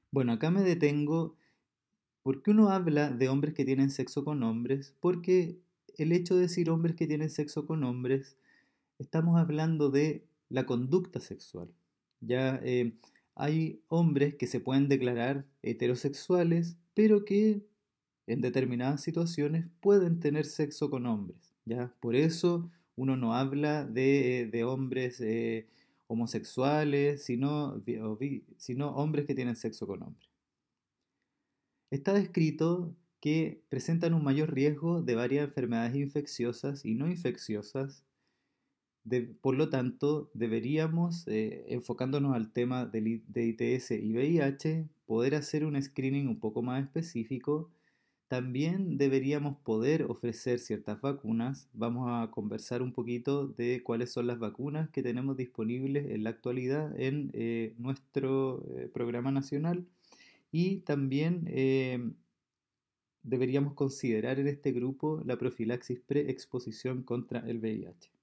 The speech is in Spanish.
Bueno, acá me detengo. ¿Por qué uno habla de hombres que tienen sexo con hombres? Porque el hecho de decir hombres que tienen sexo con hombres, estamos hablando de la conducta sexual. Ya hay hombres que se pueden declarar heterosexuales, pero que en determinadas situaciones pueden tener sexo con hombres. ¿Ya? Por eso uno no habla de hombres homosexuales, sino hombres que tienen sexo con hombres. Está descrito que presentan un mayor riesgo de varias enfermedades infecciosas y no infecciosas. Por lo tanto, deberíamos, enfocándonos al tema de ITS y VIH, poder hacer un screening un poco más específico. También deberíamos poder ofrecer ciertas vacunas. Vamos a conversar un poquito de cuáles son las vacunas que tenemos disponibles en la actualidad en nuestro programa nacional. Y también deberíamos considerar en este grupo la profilaxis preexposición contra el VIH.